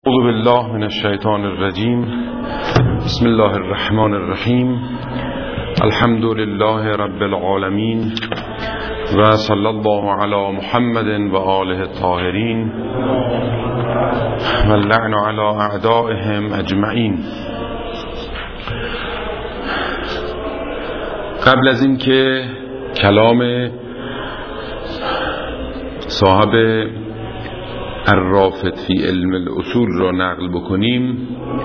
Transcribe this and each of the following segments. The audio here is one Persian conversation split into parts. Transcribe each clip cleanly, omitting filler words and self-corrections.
اعوذ بالله من الشیطان الرجیم. بسم الله الرحمن الرحیم. الحمد لله رب العالمین و صلی الله علی محمد و آله الطاهرین و اللعن علی اعدائهم اجمعین. قبل از این که کلام صاحب الرافد فی علم الاصول را نقل بکنیم،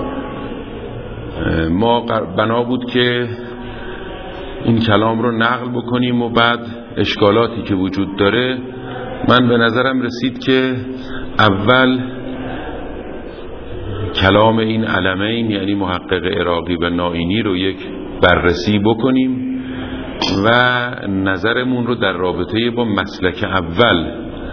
ما بنا بود که این کلام رو نقل بکنیم و بعد اشکالاتی که وجود داره، من به نظرم رسید که اول کلام این علمین یعنی محقق عراقی و نائینی رو یک بررسی بکنیم و نظرمون رو در رابطه با مسلک اول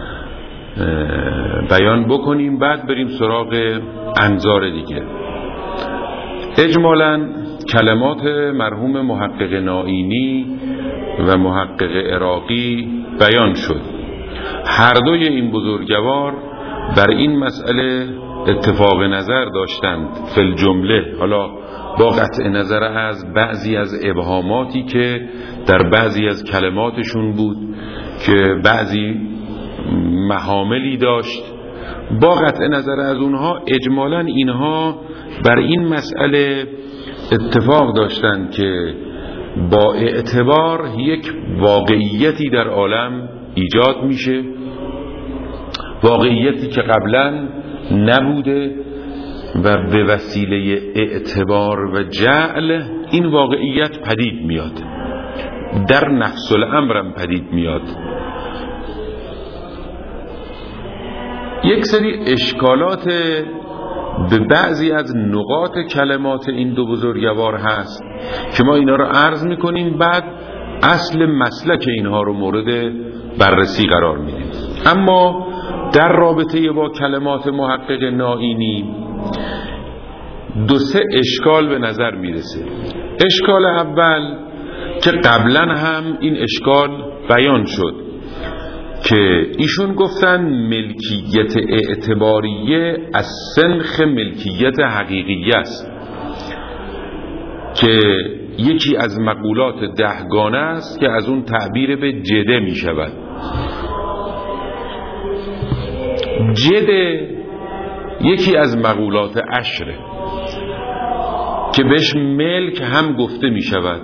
بیان بکنیم، بعد بریم سراغ انظار دیگه. اجمالاً کلمات مرحوم محقق نائینی و محقق عراقی بیان شد. هر دوی این بزرگوار در این مسئله اتفاق نظر داشتند فی الجمله، حالا با قطع نظر از بعضی از ابهاماتی که در بعضی از کلماتشون بود که بعضی محاملی داشت، با قطع نظر از اونها اجمالاً اینها بر این مسئله اتفاق داشتند که با اعتبار یک واقعیتی در عالم ایجاد میشه، واقعیتی که قبلا نبوده و به وسیله اعتبار و جعل این واقعیت پدید میاد، در نفس الامرم پدید میاد. یک سری اشکالات به بعضی از نقاط کلمات این دو بزرگوار هست که ما اینا رو عرض میکنیم، بعد اصل مسلک اینها رو مورد بررسی قرار میدیم. اما در رابطه با کلمات محقق نائینی دو سه اشکال به نظر میرسه. اشکال اول که قبلا هم این اشکال بیان شد که ایشون گفتن ملکیت اعتباریه از سنخ ملکیت حقیقیه است، که یکی از مقولات دهگانه است که از اون تعبیر به جده می شود. جده یکی از مقولات عشره که بهش ملک هم گفته می شود.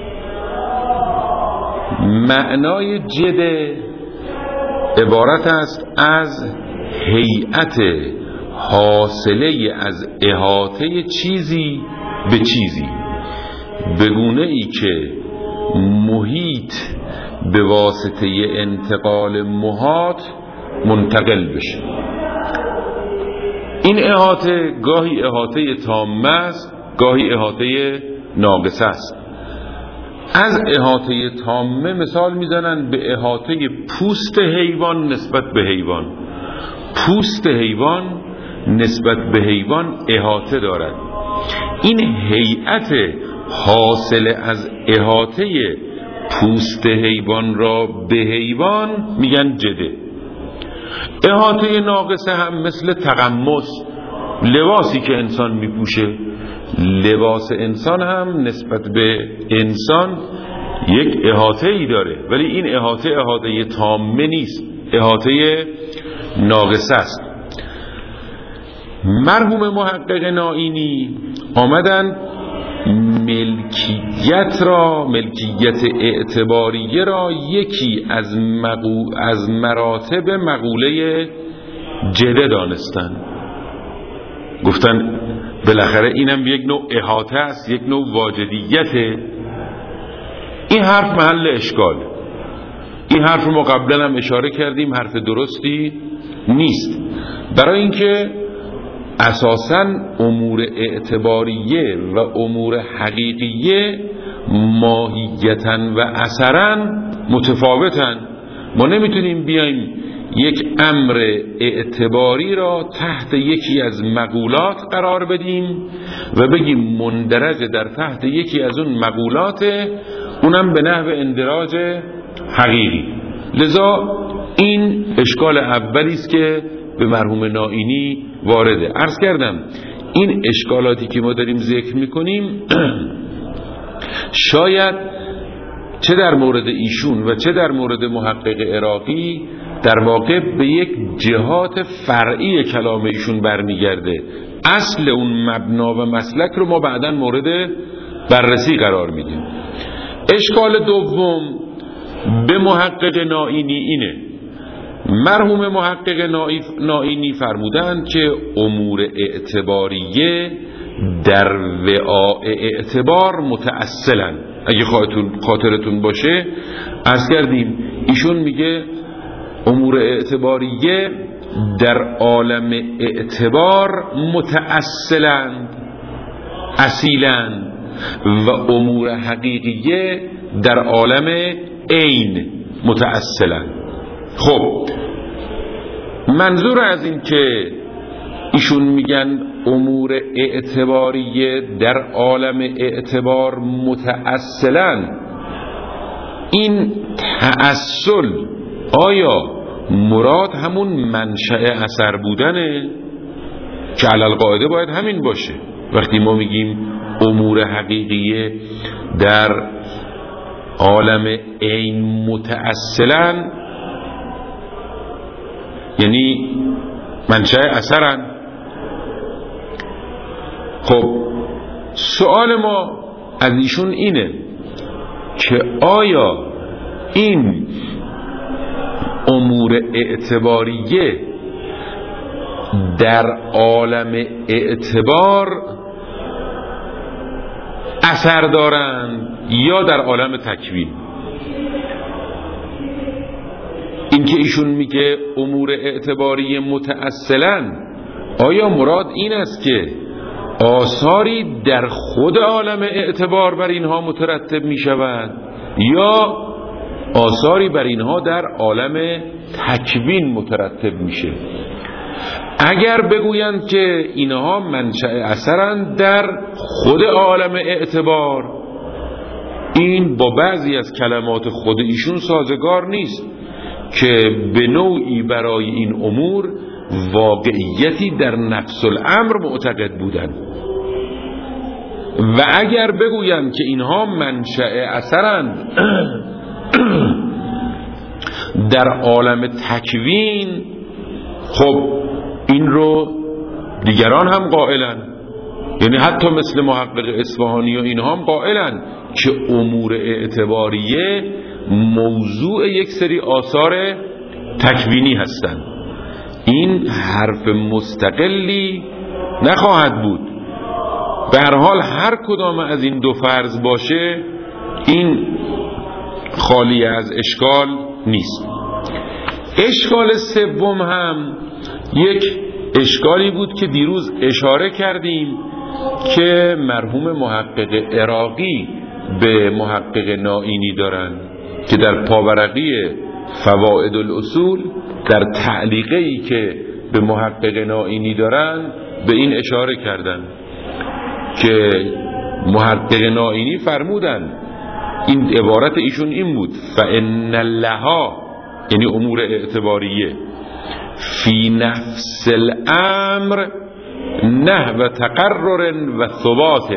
معنای جده عبارت است از هیئت حاصله از احاطه چیزی به چیزی، به گونه ای که محیط به واسطه انتقال محاط منتقل بشه. این احاطه گاهی احاطه تامه است، گاهی احاطه ناقصه است. از احاطه تامه مثال میزنن به احاطه پوست حیوان نسبت به حیوان. پوست حیوان نسبت به حیوان احاطه دارد. این هیئت حاصل از احاطه پوست حیوان را به حیوان میگن جده. احاطه ناقصه هم مثل تقمص، لباسی که انسان میپوشه. لباس انسان هم نسبت به انسان یک احاطه ای داره، ولی این احاطه تامه نیست، احاطه ناقصه است. مرحوم محقق نائینی آمدن ملکیت اعتباریه را یکی از مراتب مقوله جده دانستن. گفتن بالاخره اینم یک نوع احاطه است، یک نوع واجدیته. این حرف محل اشکال. این حرف ما قبلا هم اشاره کردیم، حرف درستی نیست، برای اینکه اساساً امور اعتباریه و امور حقیقیه ماهیتاً و اثراً متفاوتاً. ما نمیتونیم بیایم یک امر اعتباری را تحت یکی از مقولات قرار بدیم و بگیم مندرج در تحت یکی از اون مقولات، اونم به نحو اندراج حقیقی. لذا این اشکال اولی است که به مرحوم نائینی وارده. عرض کردم این اشکالاتی که ما داریم ذکر میکنیم شاید چه در مورد ایشون و چه در مورد محقق عراقی در واقع به یک جهات فرعی کلام ایشون برمیگرده. اصل اون مبنا و مسلک رو ما بعداً مورد بررسی قرار میدیم. اشکال دوم به محقق نائینی اینه: مرحوم محقق نائینی فرمودند که امور اعتباریه در وعاء اعتبار متأصلن. اگه خاطرتون باشه عرض کردیم ایشون میگه امور اعتباریه در عالم اعتبار متأصلند، اصیلند، و امور حقیقیه در عالم عین متأصلند. خب منظور از این که ایشون میگن امور اعتباریه در عالم اعتبار متأصلند، این تأصل آیا مراد همون منشأ اثر بودنه؟ که علالقاعده باید همین باشه. وقتی ما میگیم امور حقیقیه در عالم عین متأصلن یعنی منشأ اثرن. خب سوال ما از ایشون اینه که آیا این امور اعتباریه در عالم اعتبار اثر دارند یا در عالم تکوین؟ این که ایشون میگه امور اعتباری متأصلن، آیا مراد این است که آثاری در خود عالم اعتبار بر اینها مترتب میشوند یا آثاری بر اینها در عالم تکوین مترتب میشه؟ اگر بگویند که اینها منشأ اثرند در خود عالم اعتبار، این با بعضی از کلمات خود ایشون سازگار نیست که به نوعی برای این امور واقعیتی در نفس الامر معتقد بودند. و اگر بگویند که اینها منشأ اثرند در عالم تکوین، خب این رو دیگران هم قائلن، یعنی حتی مثل محقق اصفهانی و اینها هم قائلن که امور اعتباریه موضوع یک سری آثار تکوینی هستند. این حرف مستقلی نخواهد بود. به هر حال هر کدام از این دو فرض باشه این خالی از اشکال نیست. اشکال سوم هم یک اشکالی بود که دیروز اشاره کردیم که مرحوم محقق عراقی به محقق نائینی دارن که در پاورقی فوائد الاصول در تعلیقی که به محقق نائینی دارن به این اشاره کردن که محقق نائینی فرمودن، این عبارت ایشون این بود: فإن لها، یعنی امور اعتباریه، فی نفس الامر نحو تقرر و ثبات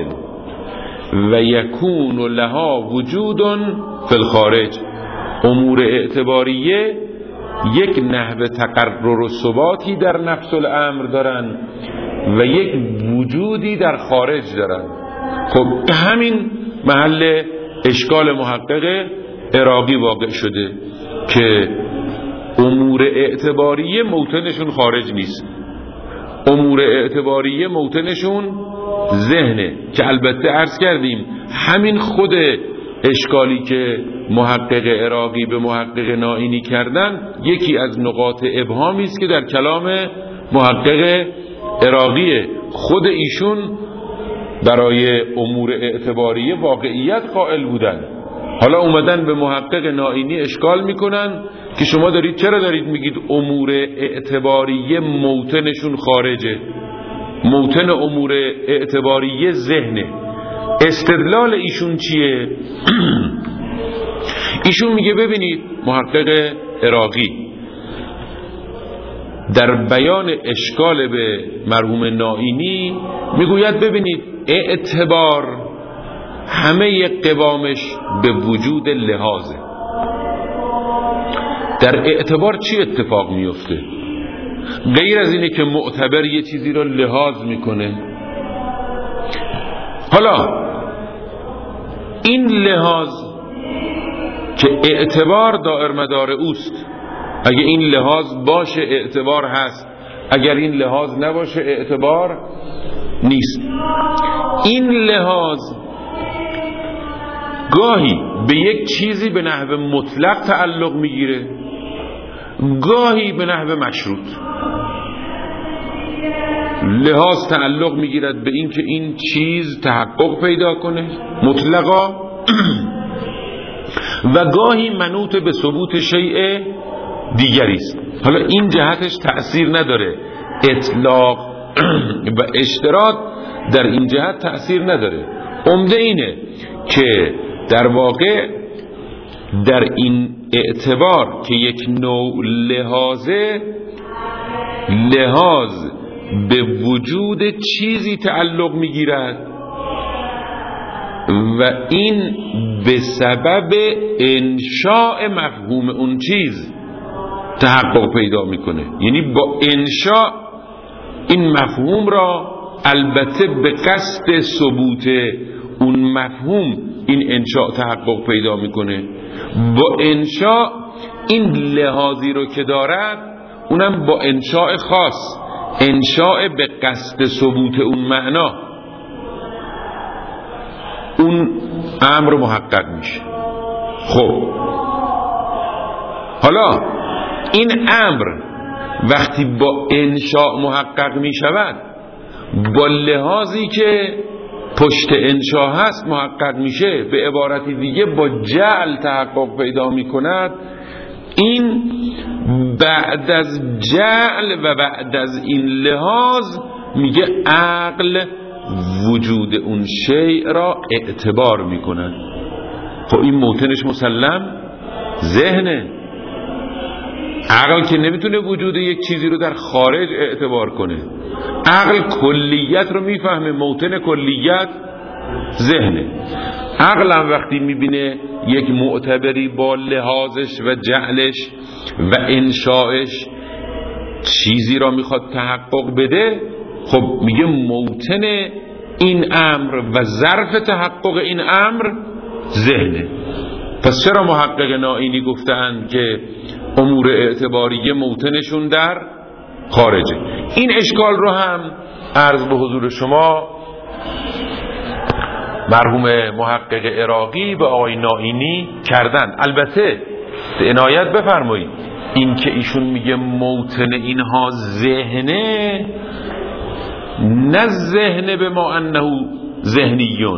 و یکون لها وجود فی الخارج. امور اعتباریه یک نحو تقرر و ثباتی در نفس الامر دارن و یک وجودی در خارج دارن. خب همین محل اشکال محقق عراقی واقع شده که امور اعتباریه موطنشون خارج نیست، امور اعتباریه موطنشون ذهنه، که البته عرض کردیم همین خود اشکالی که محقق عراقی به محقق نائینی کردن یکی از نقاط ابهامی است که در کلام محقق عراقیه. خود ایشون برای امور اعتباریه واقعیت قائل بودن، حالا اومدن به محقق نائینی اشکال میکنن که شما چرا دارید میگید امور اعتباریه موطنشون خارجه؟ موطن امور اعتباریه ذهنه. استدلال ایشون چیه؟ ایشون میگه ببینید محقق عراقی در بیان اشکال به مرحوم نائینی میگوید ببینید اعتبار همه قوامش به وجود لحاظه. در اعتبار چی اتفاق میفته؟ غیر از اینه که معتبر یه چیزی رو لحاظ میکنه. حالا این لحاظ که اعتبار دائر مدار اوست، اگه این لحاظ باشه اعتبار هست، اگر این لحاظ نباشه اعتبار نیست. این لحاظ گاهی به یک چیزی به نحو مطلق تعلق میگیره، گاهی به نحو مشروط. لحاظ تعلق میگیرد به این که این چیز تحقق پیدا کنه مطلقا و گاهی منوط به ثبوت شیء دیگری است. حالا این جهتش تأثیر نداره، اطلاق و اشتراط در این جهت تأثیر نداره. عمده اینه که در واقع در این اعتبار که یک نوع لحاظه، لحاظ به وجود چیزی تعلق میگیرد و این به سبب انشاء مفهوم اون چیز تحقق پیدا میکنه. یعنی با انشاء این مفهوم را، البته به قصد ثبوت اون مفهوم، این انشاء تحقق پیدا میکنه. با انشاء این لحاظی رو که دارد اونم با انشاء خاص، انشاء به قصد ثبوت اون معنا، اون امر محقق میشه. خب حالا این امر وقتی با انشاء محقق میشود، با لحاظی که پشت انشاء هست محقق میشه، به عبارتی دیگه با جعل تحقق پیدا میکند. این بعد از جعل و بعد از این لحاظ میگه عقل وجود اون شیء را اعتبار میکند. خب این موطنش مسلم ذهنه. عقل که نمیتونه وجود یک چیزی رو در خارج اعتبار کنه. عقل کلیت رو میفهمه، موطن کلیت ذهنه. عقل هم وقتی میبینه یک معتبری با لحاظش و جعلش و انشاءش چیزی را میخواد تحقق بده، خب میگه موطن این امر و ظرف تحقق این امر ذهنه. پس چرا محقق نائینی گفتند که امور اعتباریه موطنشون در خارجه؟ این اشکال رو هم عرض به حضور شما مرحوم محقق عراقی به آقای نائینی کردن. البته عنایت بفرمایید این که ایشون میگه موطن اینها ذهنه، نه ذهنه به ما انه ذهنیون،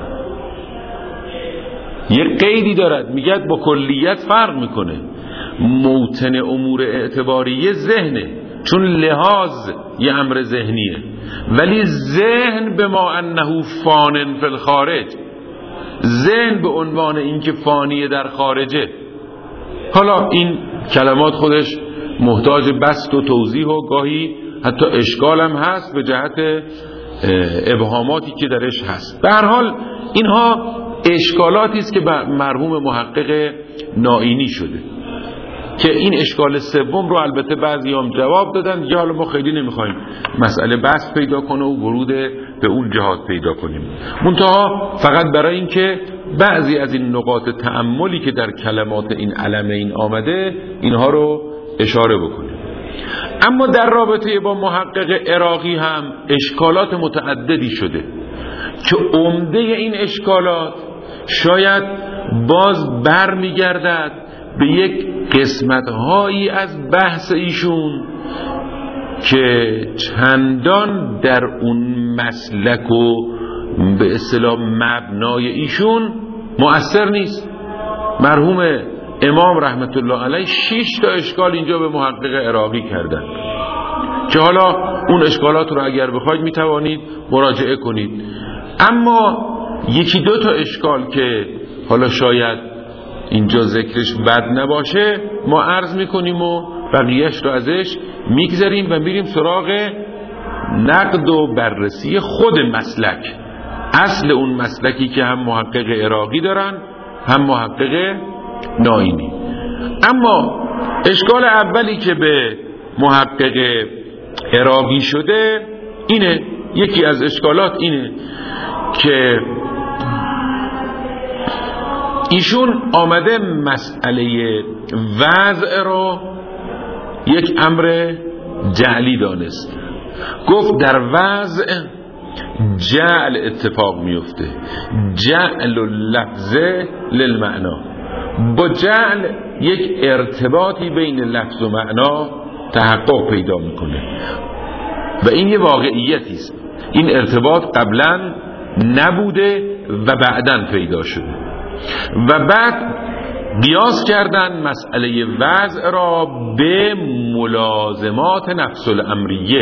یه قیدی دارد، میگه با کلیت فرق میکنه. موطن امور اعتباریه ذهنه، چون لحاظ یه امر ذهنیه، ولی ذهن به ما انه فانن فی الخارج، ذهن به عنوان این که فانیه در خارجه. حالا این کلمات خودش محتاج بسط و توضیح و گاهی حتی اشکال هم هست به جهت ابهاماتی که درش هست. به هر حال اینها اشکالاتی است که مرحوم محقق نائینی شده که این اشکال سوم رو البته بعضی هم جواب دادن. یا حالا ما خیلی نمیخوایم مسئله بحث پیدا کنه و ورود به اون جهات پیدا کنیم، منتها فقط برای این که بعضی از این نقاط تأملی که در کلمات این علمین آمده اینها رو اشاره بکنیم. اما در رابطه با محقق عراقی هم اشکالات متعددی شده که عمده این اشکالات شاید باز بر میگردد به یک قسمت‌هایی از بحث ایشون که چندان در اون مسلک و به اصطلاح مبنای ایشون مؤثر نیست. مرحوم امام رحمت الله علیه 6 تا اشکال اینجا به محقق عراقی کردن که حالا اون اشکالات رو اگر بخواید میتوانید مراجعه کنید. اما یکی دو تا اشکال که حالا شاید اینجا ذکرش بد نباشه ما عرض میکنیم و بقیهش رو ازش میگذاریم و میریم سراغ نقد و بررسی خود مسلک، اصل اون مسلکی که هم محقق عراقی دارن هم محقق نائینی. اما اشکال اولی که به محقق عراقی شده اینه، یکی از اشکالات اینه که ایشون آمده مسئله وضع رو یک امر جعلی دانست. گفت در وضع جعل اتفاق میفته، جعل اللفظ للمعنا، با جعل یک ارتباطی بین لفظ و معنا تحقق پیدا میکنه و این یه واقعیتی است. این ارتباط قبلا نبوده و بعداً پیدا شده و بعد قیاس کردن مسئله وضع را به ملازمات نفس الامریه،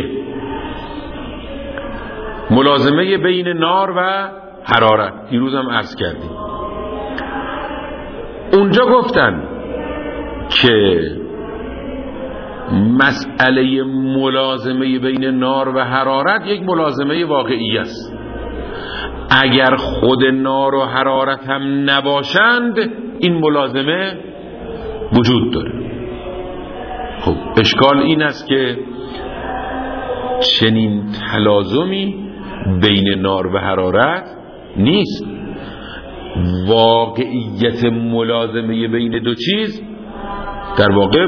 ملازمه بین نار و حرارت. دیروز هم عرض کردیم اونجا گفتن که مسئله ملازمه بین نار و حرارت یک ملازمه واقعی است. اگر خود نار و حرارت هم نباشند این ملازمه وجود داره. خب اشکال این است که چنین تلازمی بین نار و حرارت نیست. واقعیت ملازمه بین دو چیز در واقع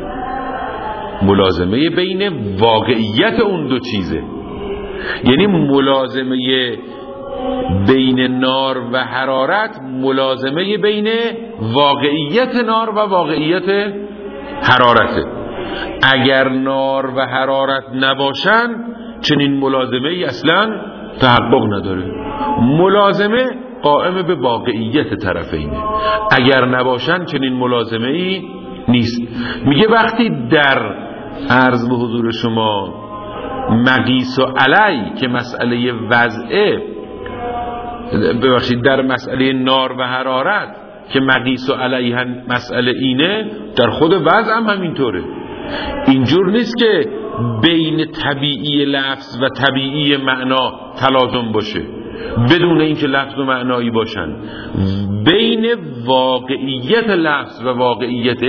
ملازمه بین واقعیت اون دو چیزه، یعنی ملازمه بین نار و حرارت ملازمه بین واقعیت نار و واقعیت حرارته. اگر نار و حرارت نباشن چنین ملازمه ای اصلا تحقق نداره. ملازمه قائم به واقعیت طرفینه، اگر نباشن چنین ملازمه ای نیست. میگه وقتی در عرض به حضور شما مقیس و علی که مسئله وضعه، ببخشید در مسئله نار و حرارت که مقیس و علی مسئله اینه، در خود وضع هم همینطوره. اینجور نیست که بین طبیعی لفظ و طبیعی معنا تلازم باشه بدون اینکه لفظ و معنایی باشن. بین واقعیت لفظ و واقعیت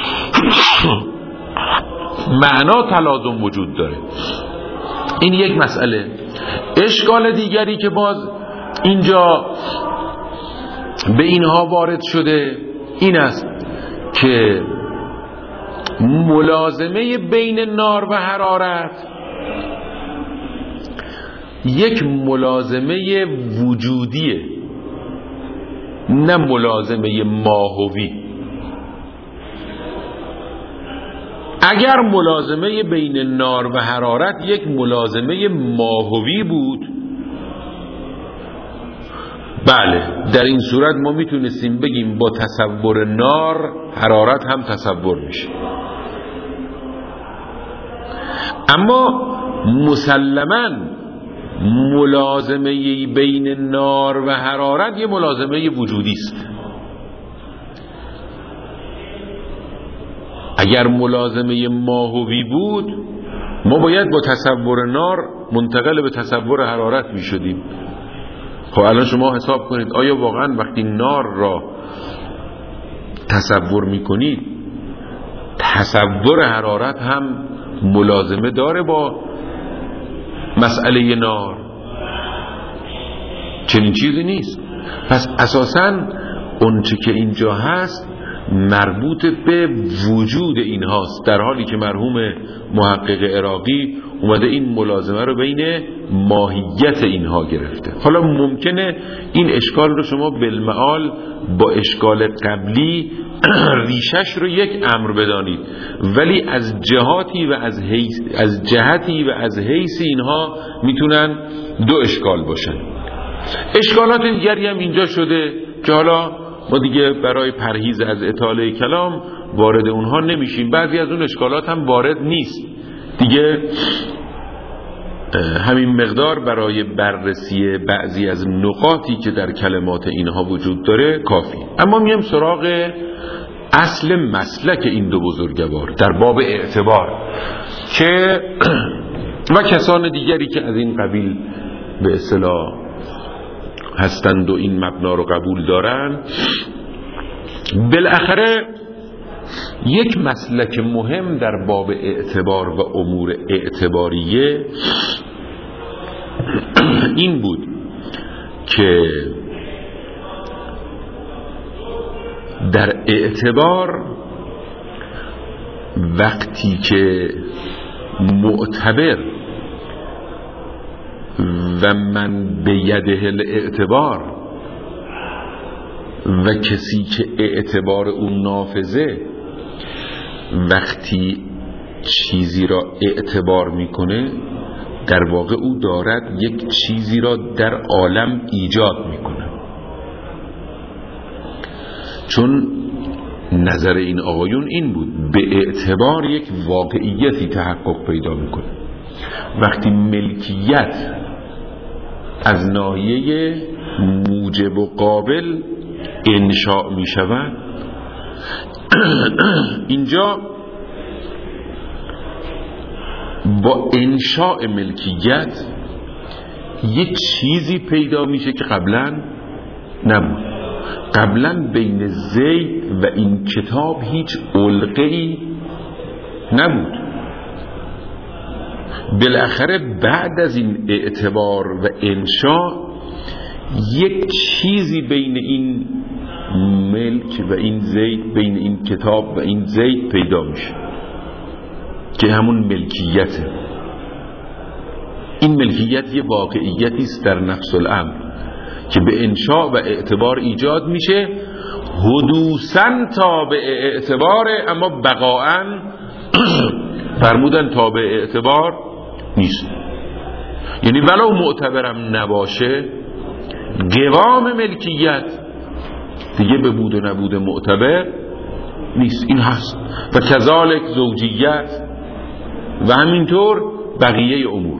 معنا تلازم وجود داره. این یک مسئله. اشکال دیگری که باز اینجا به اینها وارد شده این است که ملازمه بین نار و حرارت یک ملازمه وجودیه، نه ملازمه ماهوی. اگر ملازمه بین نار و حرارت یک ملازمه ماهوی بود، بله در این صورت ما میتونستیم بگیم با تصور نار حرارت هم تصور میشه. اما مسلماً ملازمه بین نار و حرارت یه ملازمه وجودی است. اگر ملازمه ماهوی بود ما باید با تصور نار منتقل به تصور حرارت می شدیم. خب الان شما حساب کنید آیا واقعا وقتی نار را تصور می کنید تصور حرارت هم ملازمه داره با مسئله نار؟ چنین چیزی نیست. پس اساساً اون چه که اینجا هست مربوط به وجود اینهاست، در حالی که مرحوم محقق عراقی اومده این ملازمه رو بین ماهیت اینها گرفته. حالا ممکنه این اشکال رو شما بالمعال با اشکال قبلی ریشش رو یک امر بدانید، ولی از جهاتی و از جهتی و از حیث اینها میتونن دو اشکال باشن. اشکالات دیگری هم اینجا شده که حالا ما دیگه برای پرهیز از اطاله کلام وارد اونها نمیشیم. بعضی از اون اشکالات هم وارد نیست دیگه، همین مقدار برای بررسی بعضی از نقاطی که در کلمات اینها وجود داره کافی. اما میم سراغ اصل مسلک این دو بزرگوار در باب اعتبار که و کسان دیگری که از این قبیل به اصطلاح هستند و این مبنا رو قبول دارن، بالاخره یک مسلک مهم در باب اعتبار و امور اعتباریه این بود که در اعتبار وقتی که معتبر و من به یده الاعتبار و کسی که اعتبار اون نافذه وقتی چیزی را اعتبار میکنه، در واقع او دارد یک چیزی را در عالم ایجاد میکنه. چون نظر این آقایون این بود به اعتبار یک واقعیتی تحقق پیدا میکنه. وقتی ملکیت از ناحیه موجب و قابل انشاء می شود، اینجا با انشاء ملکیت یک چیزی پیدا میشه که قبلا نبود. قبلا بین زید و این کتاب هیچ علقه‌ای نبود. بالاخره بعد از این اعتبار و انشاء یک چیزی بین این ملک و این زید، بین این کتاب و این زید پیدا میشه که همون ملکیته. این ملکیت یه واقعیتی است در نفس الامر که به انشاء و اعتبار ایجاد میشه، حدوثاً تابع اعتباره، اما بقاءً فرمودن تابع اعتبار نیست. یعنی ولو معتبرم نباشه، قوام ملکیت دیگه به بود و نبود معتبر نیست. این هست. و کذالک زوجیت و همینطور بقیه امور.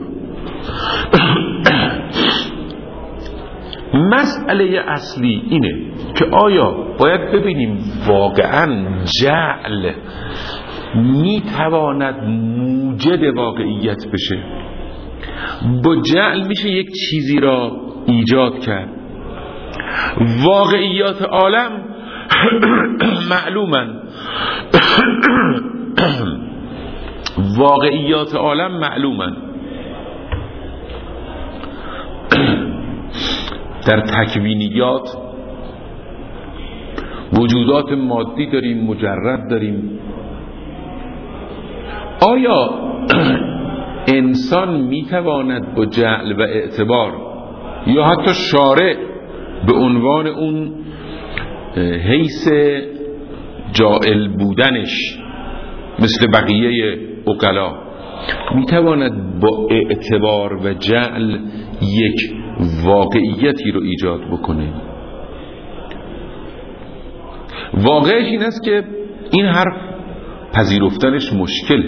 مسئله اصلی اینه که آیا باید ببینیم واقعا جعل میتواند موجد واقعیت بشه؟ با جعل میشه یک چیزی را ایجاد کرد. واقعیات عالم معلومن واقعیات عالم معلومن. در تکوینیات وجودات مادی داریم، مجرد داریم. آیا انسان میتواند با جعل و اعتبار یا حتی شارع به عنوان اون حیث جاعل بودنش مثل بقیه عقلا میتواند با اعتبار و جعل یک واقعیتی رو ایجاد بکنه؟ واقعش این است که این حرف پذیرفتنش مشکله.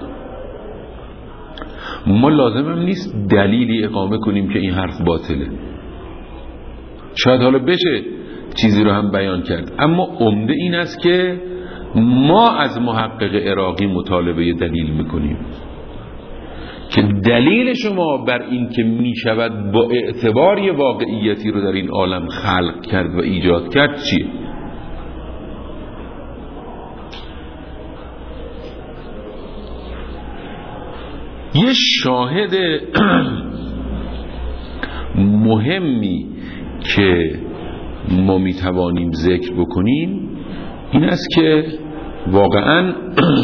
ما لازمم نیست دلیلی اقامه کنیم که این حرف باطله. شاید حالا بشه چیزی رو هم بیان کرد، اما عمده این است که ما از محقق عراقی مطالبه دلیل میکنیم که دلیل شما بر این که می شود با اعتبار یه واقعیتی رو در این عالم خلق کرد و ایجاد کرد چیه؟ یه شاهد مهمی که ما می توانیم ذکر بکنیم این است که واقعا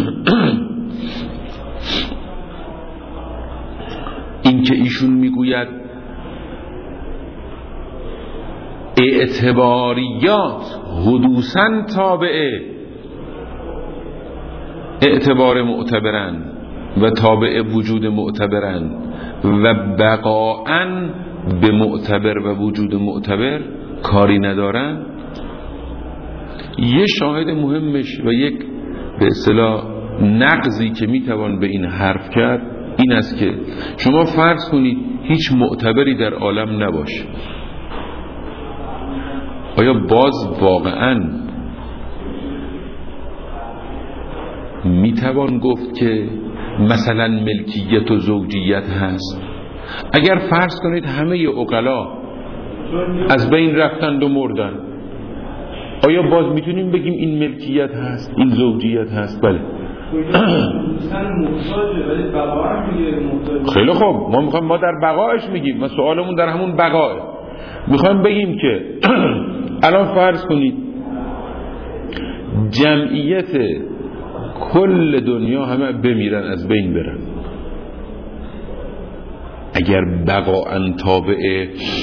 این که ایشون میگوید اعتباریات حدوثاً تابعه اعتبار معتبرن و تابع وجود معتبرن و بقاءً به معتبر و وجود معتبر کاری ندارن، یه شاهد مهمش و یک به اصطلاح نقضی که میتوان به این حرف کرد این است که شما فرض کنید هیچ معتبری در عالم نباشه، آیا باز واقعاً میتوان گفت که مثلا ملکیت و زوجیت هست؟ اگر فرض کنید همه عقلا از بین رفتند و مردن، آیا باز میتونیم بگیم این ملکیت هست، این زوجیت هست؟ بله. خیلی خوب، ما در بقایش میگیم، ما سوالمون در همون بقای میخوایم بگیم که الان فرض کنید جمعیت کل دنیا همه بمیرن، از بین برن، اگر بقاءً تابع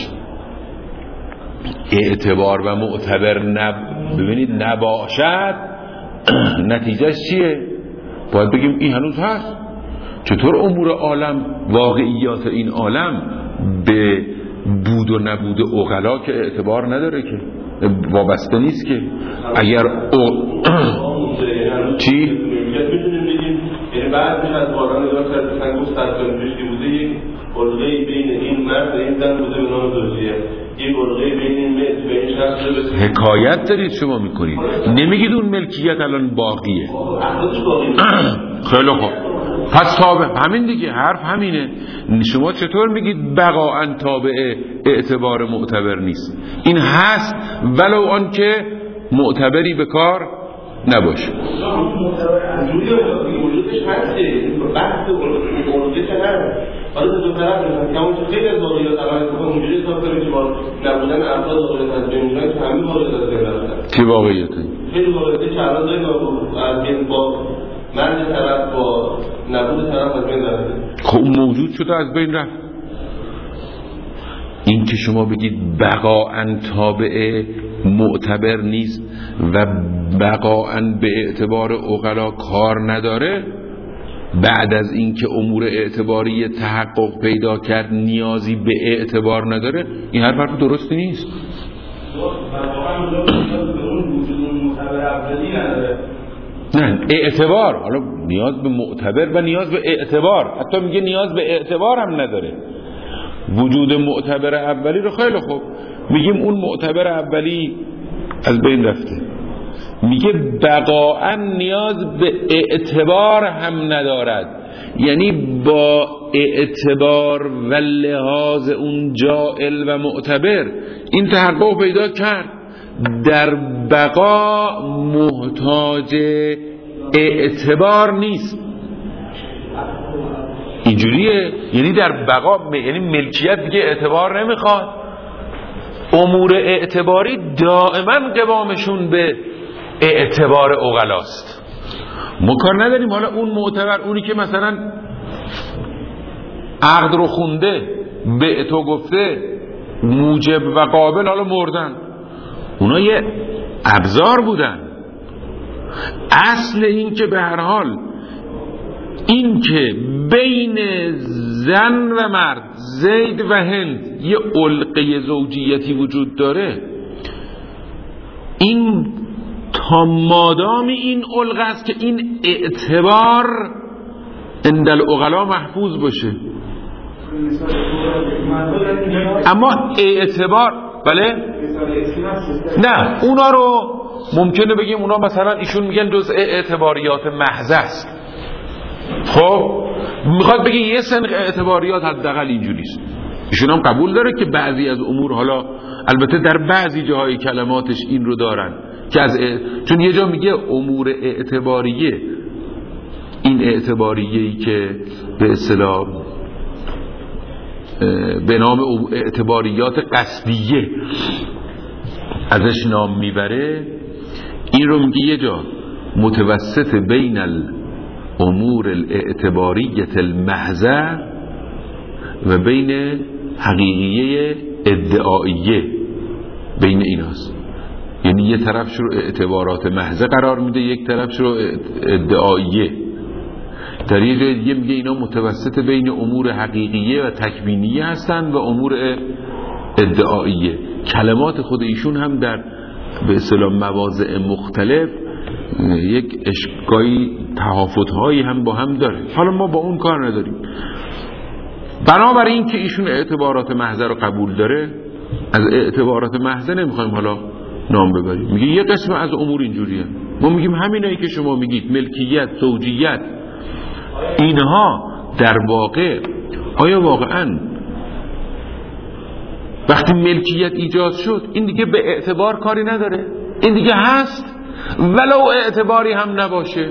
اعتبار و معتبر ببینید نباشد، نتیجهش چیه؟ باید بگیم این هنوز هست. چطور امور عالم، واقعیات این عالم به بود و نبود عقلا که اعتبار نداره، که وابسته نیست، که اگر چی؟ میتونیم بگیم یعنی بعد از باران 1900 سال پیش بوده یک الگوی بین این مرد و این زن بوده به نام زوجیه، یک الگوی بین این ملک و این شخص. حکایت دارید شما میکنید، نمیگید اون ملکیت الان باقیه. خیلی خوب، پس تابع همین دیگه، حرف همینه. شما چطور میگید بقاءً تابع اعتبار معتبر نیست؟ این هست ولو آن که معتبری به کار نباشه. وجودش هسته، بحث وجودش هست. حالا دو طرف هستن که همون خیلی از واقعیات عمل کنم اونجوری حساب کنیم که با نبودن افراد واقعیت از بین می‌رن که همین واقعیت از بین رفتن. چه واقعیتی؟ خیلی واقعیتی که الان داریم از بین با مرد طرف با نبود طرف از بین رفته. خب موجود شده از بین رفت. این که شما بگید بقاءً تابع معتبر نیست و بقاءً به اعتبار عقلا کار نداره، بعد از اینکه امور اعتباری تحقق پیدا کرد نیازی به اعتبار نداره، این حرف درستی نیست. نه اعتبار، حالا نیاز به معتبر و نیاز به اعتبار، حتی میگه نیاز به اعتبار هم نداره. وجود معتبر اولی رو خیلی خوب میگیم اون معتبر اولی از بین رفته، میگه بقاءً نیاز به اعتبار هم ندارد، یعنی با اعتبار و لحاظ اون جائل و معتبر این تحقق پیدا کرد، در بقا محتاج اعتبار نیست. اینجوریه، یعنی در بقا یعنی ملکیت دیگه اعتبار نمیخواد. امور اعتباری دائما قوامشون به اعتبار عقلاست. ما کار نداریم حالا اون معتبر، اونی که مثلا عقد رو خونده به تو گفته موجب و قابل، حالا مردن، اونا یه ابزار بودن. اصل این که به هر حال این که بین زن و مرد، زید و هند، یه علقه زوجیتی وجود داره، این تا مادام این علقه است که این اعتبار عند العقلا محفوظ باشه. اما اعتبار بله؟ نه اونا رو ممکنه بگیم اونا مثلا ایشون میگن جزء اعتباریات محض است. خب میخواد بگه یه سنخ اعتباریات حداقل اینجوریست. ایشون هم قبول داره که بعضی از امور، حالا البته در بعضی جاهای کلماتش این رو دارن که چون یه جا میگه امور اعتباریه، این اعتباریه‌ای که به اصطلاح به نام اعتباریات قصدیه ازش نام میبره، این رو میگه یه جا متوسط بین الامور الاعتباریت المحضه و بین حقیقیه ادعاییه، بین ایناست. یعنی یه طرفش رو اعتبارات محضه قرار میده، یک طرفش رو ادعاییه. در یه جای دیگه میگه اینا متوسط بین امور حقیقیه و تکوینیه هستن و امور ادعاییه. کلمات خود ایشون هم در به اصطلاح مواضع مختلف یک اشکایی تهافت‌هایی هم با هم داره. حالا ما با اون کار نداریم. بنابراین این که ایشون اعتبارات محضه رو قبول داره، از اعتبارات محضه نمیخوایم حالا نام ببریم. میگه یه قسم از امور اینجوریه. ما میگیم همینایی که شما میگید، ملکیت، زوجیت، اینها در واقع آیا واقعا وقتی ملکیت ایجاد شد این دیگه به اعتبار کاری نداره؟ این دیگه هست ولو اعتباری هم نباشه.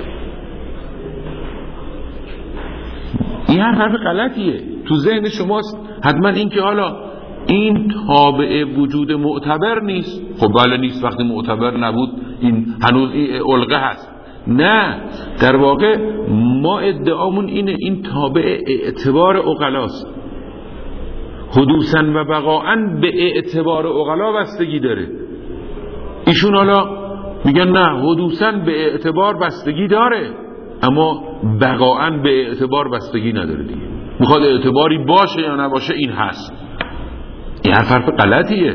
این حرف غلطیه تو ذهن شماست حتما. این که حالا این تابع وجود معتبر نیست. خب بله نیست، وقتی معتبر نبود این هنوز این علقه هست. نه، در واقع ما ادعامون اینه این تابع اعتبار عقلاست. حدوثاً و بقاءً به اعتبار عقلا بستگی داره. ایشون حالا میگن نه، حدوثاً به اعتبار بستگی داره اما بقاءً به اعتبار بستگی نداره دیگه. میخواد اعتباری باشه یا نباشه این هست. این حرف غلطیه.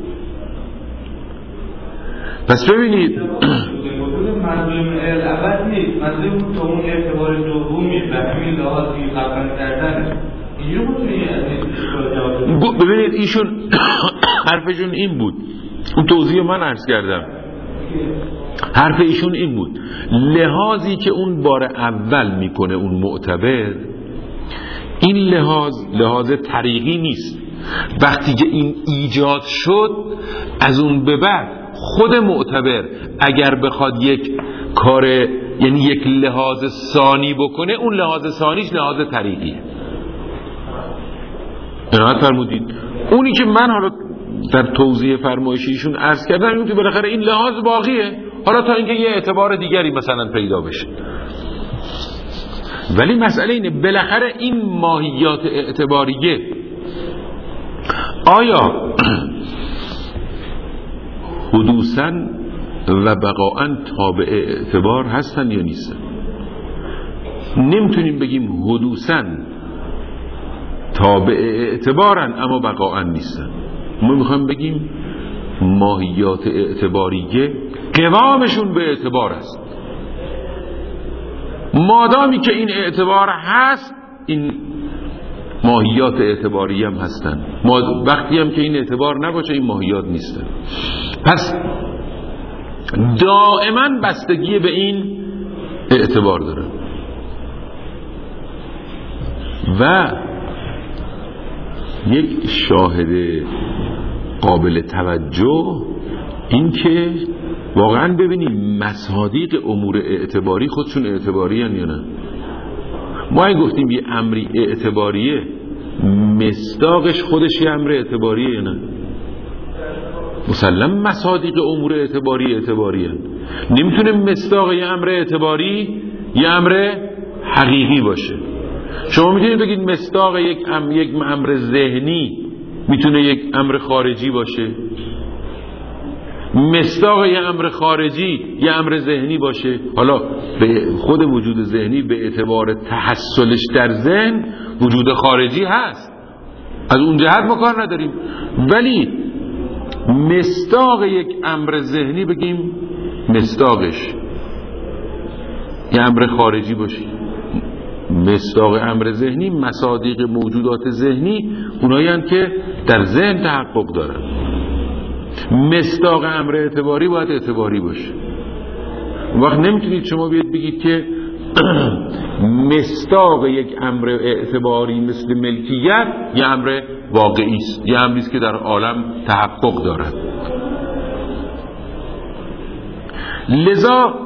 پس ببینید منظور اول نیست، منظور اون اعتبار دومی به همین لحاظی قبل کردنه. ببینید ایشون حرفشون این بود، اون توضیح من عرض کردم، حرف ایشون این بود لحاظی که اون بار اول میکنه اون معتبر، این لحاظ طریقی نیست. وقتی که این ایجاد شد از اون به بعد خود معتبر اگر بخواد یک کار یعنی یک لحاظ ثانی بکنه، اون لحاظ ثانیش لحاظ طریقیه. عنایت فرمودید. اونی که من حالا در توضیح فرمایشیشون عرض کردم این که بالاخره این لحاظ باقیه، حالا تا اینکه یه اعتبار دیگری مثلا پیدا بشه. ولی مسئله اینه بالاخره این ماهیات اعتباریه آیا حدوثاً و بقاءً تابع اعتبار هستن یا نیستن؟ نمیتونیم بگیم حدوثاً تابع اعتبارن اما بقاءً نیستن. ما میخوایم بگیم ماهیات اعتباریه قوامشون به اعتبار است. مادامی که این اعتبار هست این ماهیات اعتباری هم هستن. وقتی هم که این اعتبار نباشه این ماهیات نیستن. پس دائما بستگی به این اعتبار داره. و یک شاهد قابل توجه این که واقعا ببینیم مصادیق امور اعتباری خودشون اعتباری هن یا نه. ما این گفتیم یه امری اعتباریه، مصداقش خودش یه امر اعتباریه یا نه؟ مسلم مصادیق امور اعتباری هن. نمیتونه مصداق یه امر اعتباری یه امر حقیقی باشه. شما میتونید بگید مصداق یک امر ذهنی میتونه یک امر خارجی باشه، مصداق یه امر خارجی یه امر ذهنی باشه. حالا به خود وجود ذهنی به اعتبار تحصلش در ذهن وجود خارجی هست، از اون جهت ما کار نداریم. ولی مصداق یک امر ذهنی بگیم مصداقش یه امر خارجی باشه. مصداق امر ذهنی مصادیق موجودات ذهنی اونایی هستند که در ذهن تحقق دارن. مصداق امر اعتباری باید اعتباری باشه. وقت نمیتونید شما بیاید بگید که مصداق یک امر اعتباری مثل ملکیت یه امر واقعی است، یه امری است که در عالم تحقق دارد. لذا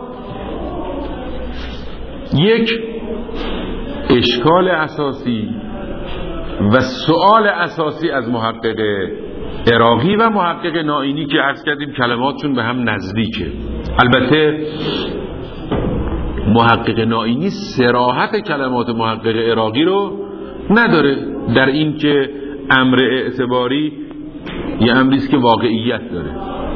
یک اشکال اساسی و سؤال اساسی از محقق عراقی و محقق نائینی که عرض کردیم کلماتشون به هم نزدیکه. البته محقق نائینی صراحت کلمات محقق عراقی رو نداره در این که امر اعتباری یه امریست که واقعیت داره.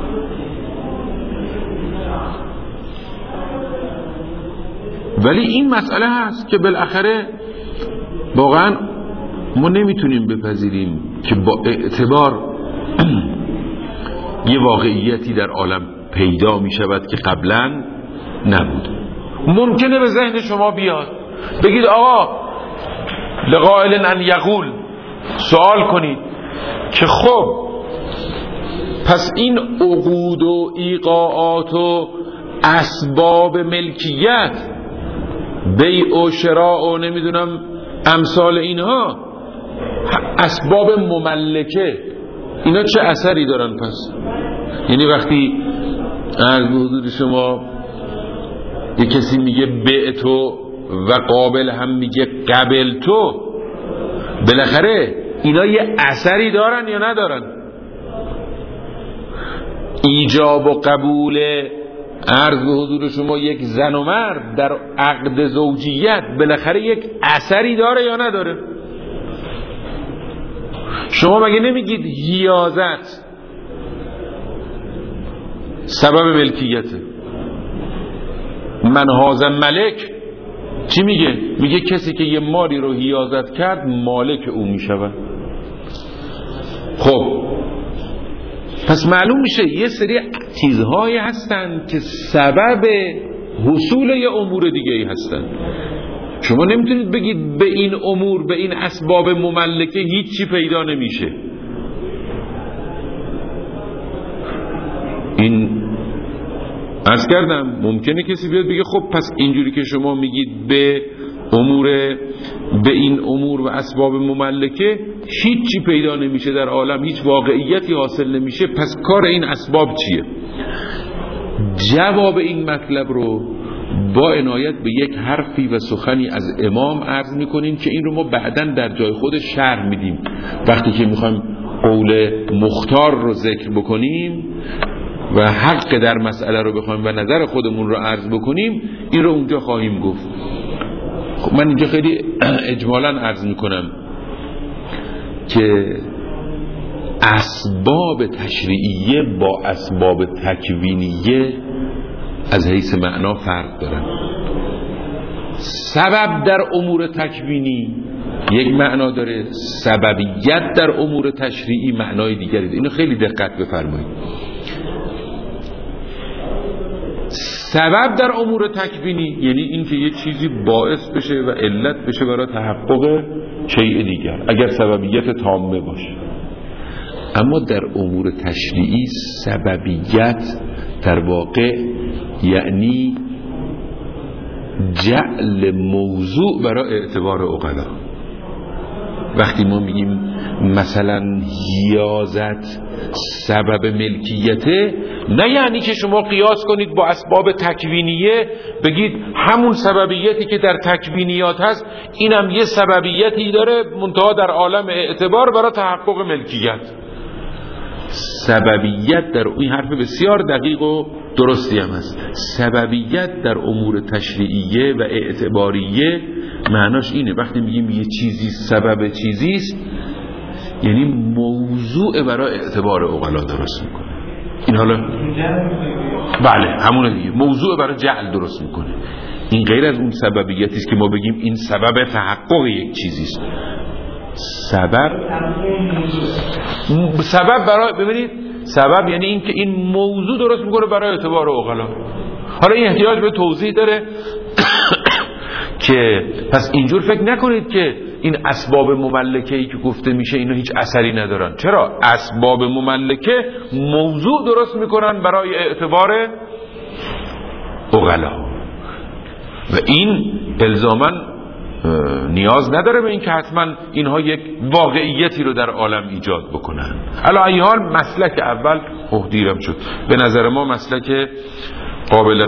ولی این مسئله هست که بالاخره واقعا ما نمیتونیم بپذیریم که با اعتبار یه واقعیتی در عالم پیدا میشود که قبلا نبود. ممکنه به ذهن شما بیاد بگید آقا لقائل ان یقول، سوال کنید که خب پس این عقود و ایقاعات و اسباب ملکیت، بیع و شراء و نمیدونم امثال اینها، اسباب مملکه، اینا چه اثری دارن پس؟ یعنی وقتی از حضور شما یک کسی میگه بیع تو و قابل هم میگه قبل تو، بالاخره اینا یه اثری دارن یا ندارن؟ ایجاب و قبول عرض به حضور شما یک زن و مرد در عقد زوجیت بالاخره یک اثری داره یا نداره؟ شما مگه نمیگید حیازت سبب ملکیته؟ من هذا ملک چی میگه؟ میگه کسی که یه مالی رو حیازت کرد مالک او میشود. خب پس معلوم میشه یه سری چیزهایی هستن که سبب حصول یه امور دیگه ای هستن. شما نمیتونید بگید به این امور، به این اسباب مملکه هیچی پیدا نمیشه. این عرض کردم ممکنه کسی بیاد بگه خب پس اینجوری که شما میگید به این امور و اسباب مملکه هیچی پیدا نمیشه در عالم، هیچ واقعیتی حاصل نمیشه، پس کار این اسباب چیه؟ جواب این مطلب رو با عنایت به یک حرفی و سخنی از امام عرض میکنیم که این رو ما بعداً در جای خودش شرح میدیم. وقتی که میخوایم قول مختار رو ذکر بکنیم و حق در مسئله رو بخوایم و نظر خودمون رو عرض بکنیم، این رو اونجا خواهیم گفت. خب من اینجا خیلی اجمالاً عرض میکنم که اسباب تشریعیه با اسباب تکوینیه از حیث معنا فرق دارن. سبب در امور تکوینی یک معنا داره، سببیت در امور تشریعی معنای دیگری داره. اینو خیلی دقت بفرمایید. سبب در امور تکوینی یعنی این که یه چیزی باعث بشه و علت بشه برای تحقق شیء دیگر، اگر سببیت تامه باشه. اما در امور تشریعی سببیت در واقع یعنی جعل موضوع برای اعتبار عقلا. وقتی ما میگیم مثلا حیازت سبب ملکیته، نه یعنی که شما قیاس کنید با اسباب تکوینیه بگید همون سببیتی که در تکوینیات هست اینم یه سببیتی داره منتها در عالم اعتبار برای تحقق ملکیت. سببیت در این حرف بسیار دقیق و درستی هم هست. سببیت در امور تشریعیه و اعتباریه معناش اینه وقتی میگیم یه چیزی سبب چیزیست یعنی موضوع برای اعتبار عقلا درست میکنه. این حالا بله همونه دیگه، موضوع برای جعل درست میکنه. این غیر از اون سببیتی است که ما بگیم این سبب تحقق یک چیزیست. سبب برای ببینید سبب یعنی این که این موضوع درست میکنه برای اعتبار عقلا. حالا این احتیاج به توضیح داره که پس اینجور فکر نکنید که این اسباب مملکه‌ای که گفته میشه اینا هیچ اثری ندارن. چرا؟ اسباب مملکه موضوع درست میکنن برای اعتبار عقلا و این الزاماً نیاز نداره به این که حتما اینها یک واقعیتی رو در عالم ایجاد بکنن. علی ای حال مسلک اول دیرم شد، به نظر ما مسلک قابل